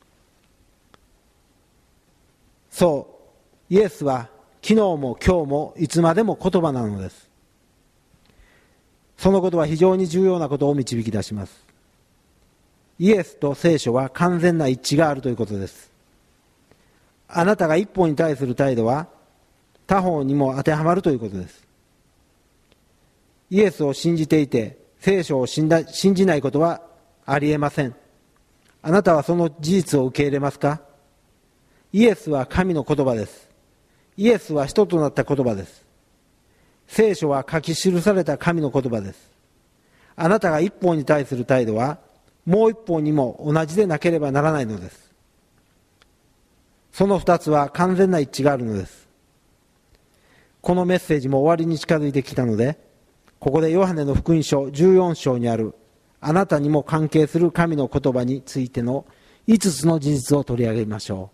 そう、イエスは昨日も今日もいつまでも言葉なのです。そのことは非常に重要なことを導き出します。イエスと聖書は完全な一致があるということです。あなたが一方に対する態度は他方にも当てはまるということです。イエスを信じていて聖書を信じないことはありえません。あなたはその事実を受け入れますか？イエスは神の言葉です。イエスは人となった言葉です。聖書は書き記された神の言葉です。あなたが一方に対する態度はもう一方にも同じでなければならないのです。その二つは完全な一致があるのです。このメッセージも終わりに近づいてきたので、ここでヨハネの福音書14章にあるあなたにも関係する神の言葉についての5つの事実を取り上げましょ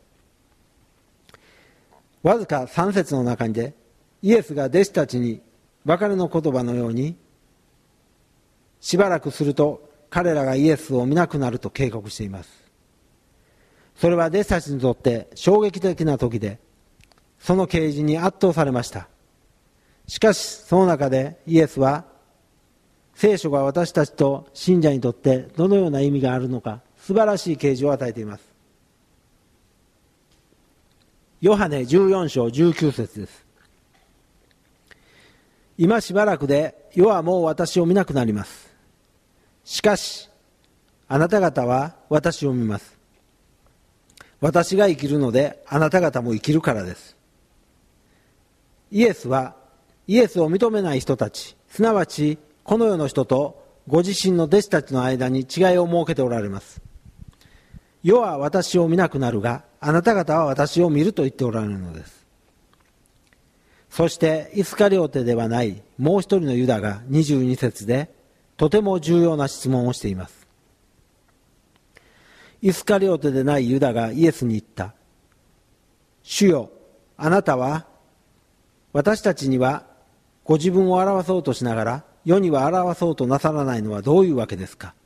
う。わずか3節の中でイエスが弟子たちに別れの言葉のように、しばらくすると彼らがイエスを見なくなると警告しています。それは弟子たちにとって衝撃的な時で、その啓示に圧倒されました。しかしその中でイエスは聖書が私たちと信者にとってどのような意味があるのか、素晴らしい啓示を与えています。ヨハネ14章19節です。今しばらくで世はもう私を見なくなります。しかしあなた方は私を見ます。私が生きるのであなた方も生きるからです。イエスはイエスを認めない人たち、すなわちこの世の人とご自身の弟子たちの間に違いを設けておられます。世は私を見なくなるがあなた方は私を見ると言っておられるのです。そしてイスカリオテではないもう一人のユダが22節でとても重要な質問をしています。イスカリオテでないユダがイエスに言った。主よ、あなたは私たちにはご自分を表そうとしながら世には表そうとなさらないのはどういうわけですか？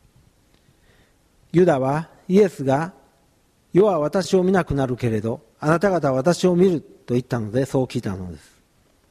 ユダはイエスが世は私を見なくなるけれどあなた方は私を見ると言ったのでそう聞いたのです。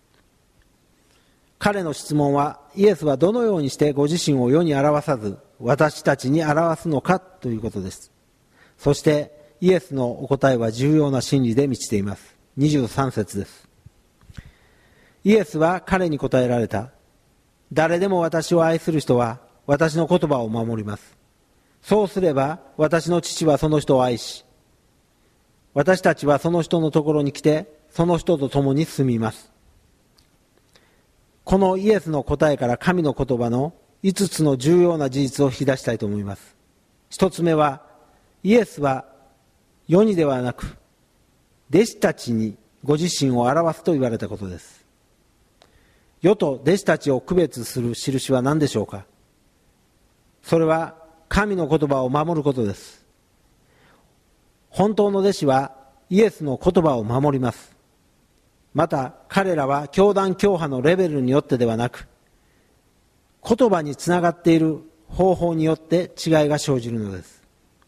彼の質問はイエスはどのようにしてご自身を世に表さず私たちに表すのかということです。そしてイエスのお答えは重要な真理で満ちています。23節です。イエスは彼に答えられた。誰でも私を愛する人は私の言葉を守ります。そうすれば私の父はその人を愛し、私たちはその人のところに来てその人と共に住みます。このイエスの答えから神の言葉の5つの重要な事実を引き出したいと思います。1つ目は、イエスは世にではなく弟子たちにご自身を表すと言われたことです。世と弟子たちを区別する印は何でしょうか？それは神の言葉を守ることです。本当の弟子はイエスの言葉を守ります。また彼らは教団教派のレベルによってではなく、言葉につながっている方法によって違いが生じるのです。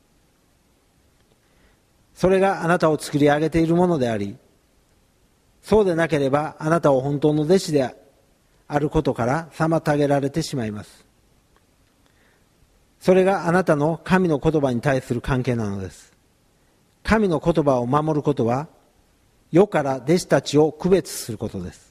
それがあなたを作り上げているものであり、そうでなければあなたを本当の弟子であることから妨げられてしまいます。それがあなたの神の言葉に対する関係なのです。神の言葉を守ることは、世から弟子たちを区別することです。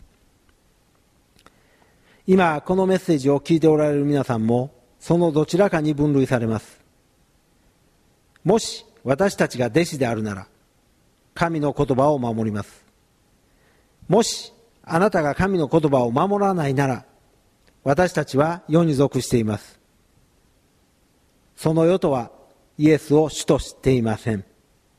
今このメッセージを聞いておられる皆さんも、そのどちらかに分類されます。もし私たちが弟子であるなら、神の言葉を守ります。もしあなたが神の言葉を守らないなら、私たちは世に属しています。その世とはイエスを主としていません。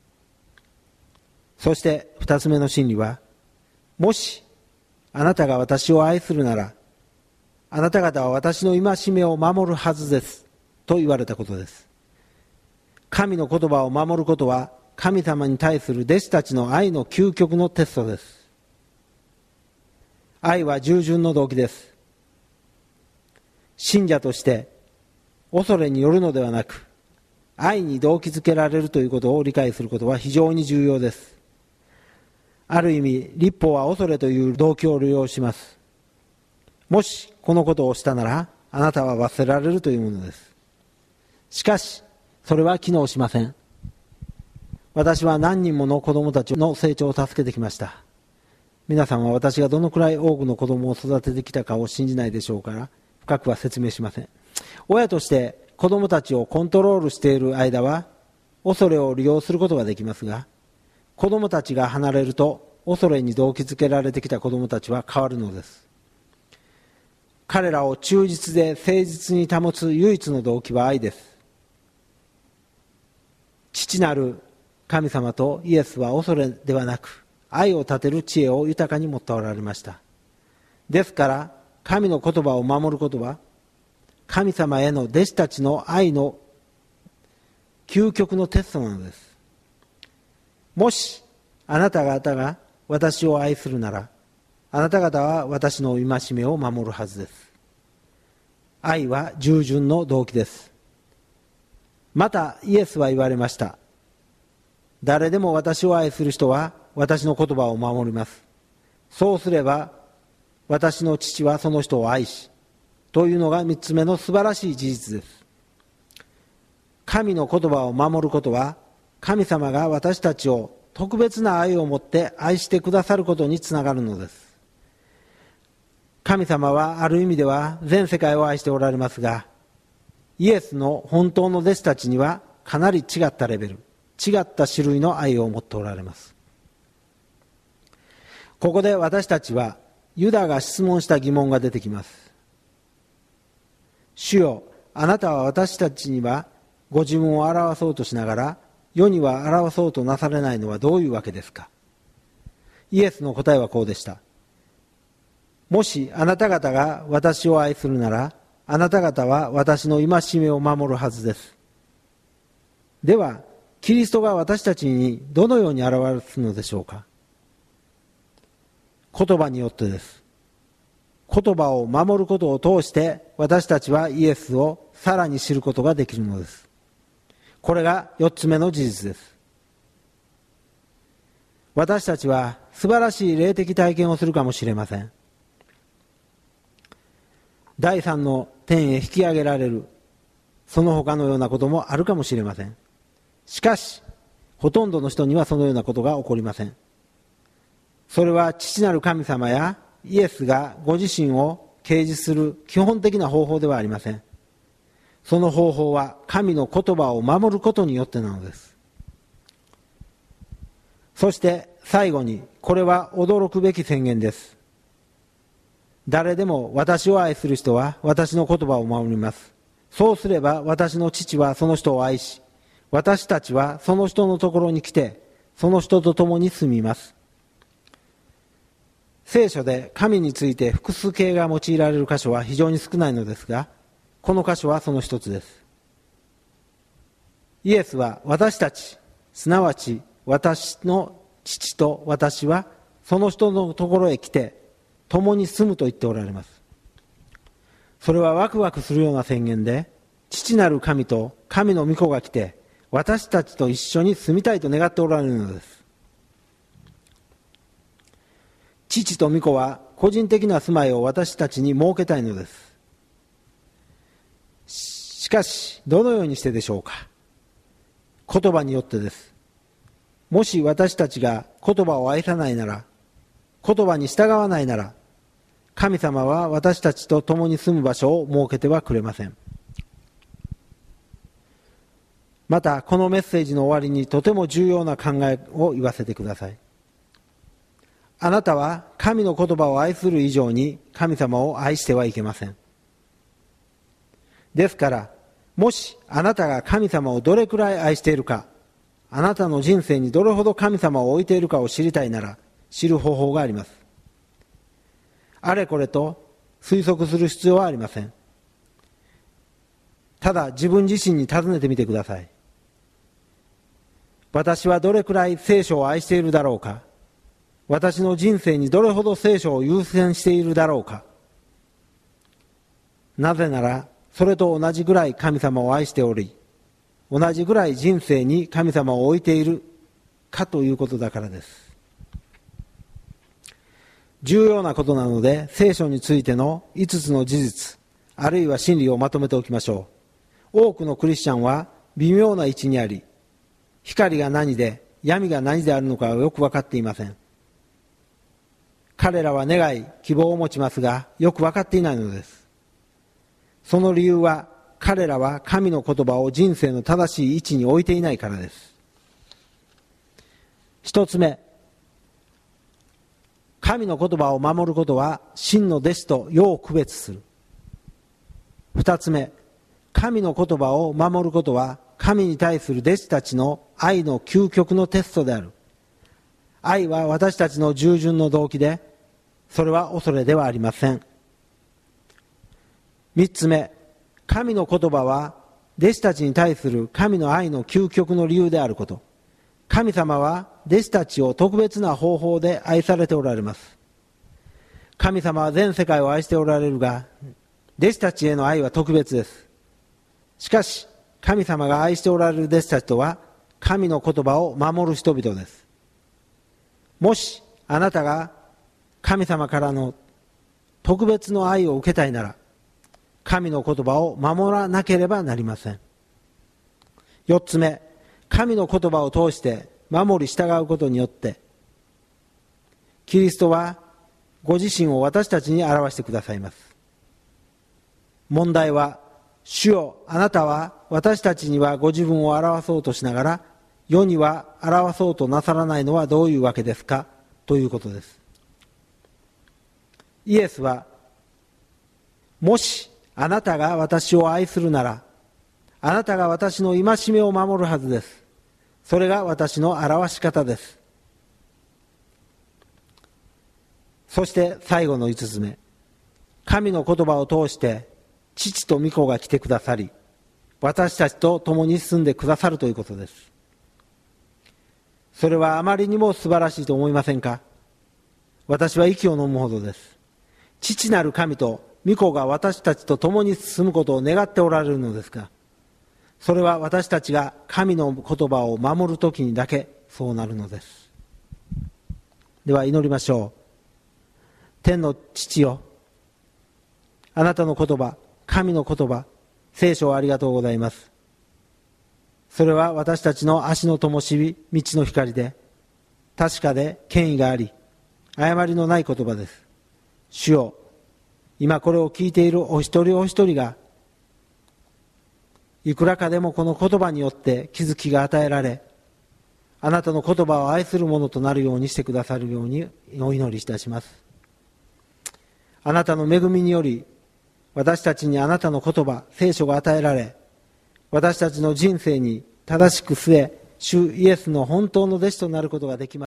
そして二つ目の真理は、もしあなたが私を愛するなら、あなた方は私の戒めを守るはずですと言われたことです。神の言葉を守ることは、神様に対する弟子たちの愛の究極のテストです。愛は従順の動機です。信者として恐れによるのではなく、愛に動機づけられるということを理解することは非常に重要です。ある意味、律法は恐れという動機を利用します。もしこのことをしたなら、あなたは罰せられるというものです。しかし、それは機能しません。私は何人もの子供たちの成長を助けてきました。皆さんは私がどのくらい多くの子供を育ててきたかを信じないでしょうから、深くは説明しません。親として子供たちをコントロールしている間は、恐れを利用することができますが、子供たちが離れると、恐れに動機づけられてきた子供たちは変わるのです。彼らを忠実で誠実に保つ唯一の動機は愛です。父なる神様とイエスは恐れではなく、愛を立てる知恵を豊かに持っておられました。ですから神の言葉を守ることは、神様への弟子たちの愛の究極のテストなのです。もしあなた方が私を愛するなら、あなた方は私の戒めを守るはずです。愛は従順の動機です。またイエスは言われました。誰でも私を愛する人は私の言葉を守ります。そうすれば私の父はその人を愛し、というのが三つ目の素晴らしい事実です。神の言葉を守ることは、神様が私たちを特別な愛を持って愛してくださることにつながるのです。神様はある意味では全世界を愛しておられますが、イエスの本当の弟子たちにはかなり違ったレベル、違った種類の愛を持っておられます。ここで私たちはユダが質問した疑問が出てきます。主よ、あなたは私たちにはご自分を表そうとしながら、世には表そうとなされないのはどういうわけですか。イエスの答えはこうでした。もしあなた方が私を愛するなら、あなた方は私の戒めを守るはずです。ではキリストが私たちにどのように表すのでしょうか。言葉によってです。言葉を守ることを通して私たちはイエスをさらに知ることができるのです。これが4つ目の事実です。私たちは素晴らしい霊的体験をするかもしれません。第三の天へ引き上げられる、その他のようなこともあるかもしれません。しかしほとんどの人にはそのようなことが起こりません。それは父なる神様やイエスがご自身を掲示する基本的な方法ではありません。その方法は神の言葉を守ることによってなのです。そして最後に、これは驚くべき宣言です。誰でも私を愛する人は私の言葉を守ります。そうすれば私の父はその人を愛し、私たちはその人のところに来てその人と共に住みます。聖書で神について複数形が用いられる箇所は非常に少ないのですが、この箇所はその一つです。イエスは私たち、すなわち私の父と私はその人のところへ来て共に住むと言っておられます。それはワクワクするような宣言で、父なる神と神の御子が来て私たちと一緒に住みたいと願っておられるのです。父と御子は個人的な住まいを私たちに設けたいのです。しかし、どのようにしてでしょうか。言葉によってです。もし私たちが言葉を愛さないなら、言葉に従わないなら、神様は私たちと共に住む場所を設けてはくれません。また、このメッセージの終わりにとても重要な考えを言わせてください。あなたは神の言葉を愛する以上に神様を愛してはいけません。ですから、もしあなたが神様をどれくらい愛しているか、あなたの人生にどれほど神様を置いているかを知りたいなら、知る方法があります。あれこれと推測する必要はありません。ただ自分自身に尋ねてみてください。私はどれくらい聖書を愛しているだろうか。私の人生にどれほど聖書を優先しているだろうか。なぜなら、それと同じぐらい神様を愛しており、同じぐらい人生に神様を置いているかということだからです。重要なことなので、聖書についての5つの事実、あるいは真理をまとめておきましょう。多くのクリスチャンは微妙な位置にあり、光が何で闇が何であるのかはよく分かっていません。彼らは願い、希望を持ちますが、よく分かっていないのです。その理由は、彼らは神の言葉を人生の正しい位置に置いていないからです。一つ目、神の言葉を守ることは真の弟子とよう区別する。二つ目、神の言葉を守ることは神に対する弟子たちの愛の究極のテストである。愛は私たちの従順の動機で、それは恐れではありません。三つ目、神の言葉は弟子たちに対する神の愛の究極の理由であること。神様は弟子たちを特別な方法で愛されておられます。神様は全世界を愛しておられるが、弟子たちへの愛は特別です。しかし、神様が愛しておられる弟子たちとは、神の言葉を守る人々です。もしあなたが神様からの特別の愛を受けたいなら、神の言葉を守らなければなりません。四つ目、神の言葉を通して守り従うことによって、キリストはご自身を私たちに表してくださいます。問題は、主よ、あなたは私たちにはご自分を表そうとしながら、世には表そうとなさらないのはどういうわけですかということです。イエスは、もしあなたが私を愛するなら、あなたが私の戒めを守るはずです。それが私の表し方です。そして最後の5つ目、神の言葉を通して父と御子が来てくださり、私たちと共に住んでくださるということです。それはあまりにも素晴らしいと思いませんか？私は息を飲むほどです。父なる神と御子が私たちと共に住むことを願っておられるのですが、それは私たちが神の言葉を守るときにだけそうなるのです。では祈りましょう。天の父よ、あなたの言葉、神の言葉、聖書をありがとうございます。それは私たちの足の灯火、道の光で、確かで権威があり、誤りのない言葉です。主よ、今これを聞いているお一人お一人が、いくらかでもこの言葉によって気づきが与えられ、あなたの言葉を愛するものとなるようにしてくださるようにお祈りいたします。あなたの恵みにより、私たちにあなたの言葉、聖書が与えられ、私たちの人生に正しく据え、主イエスの本当の弟子となることができます。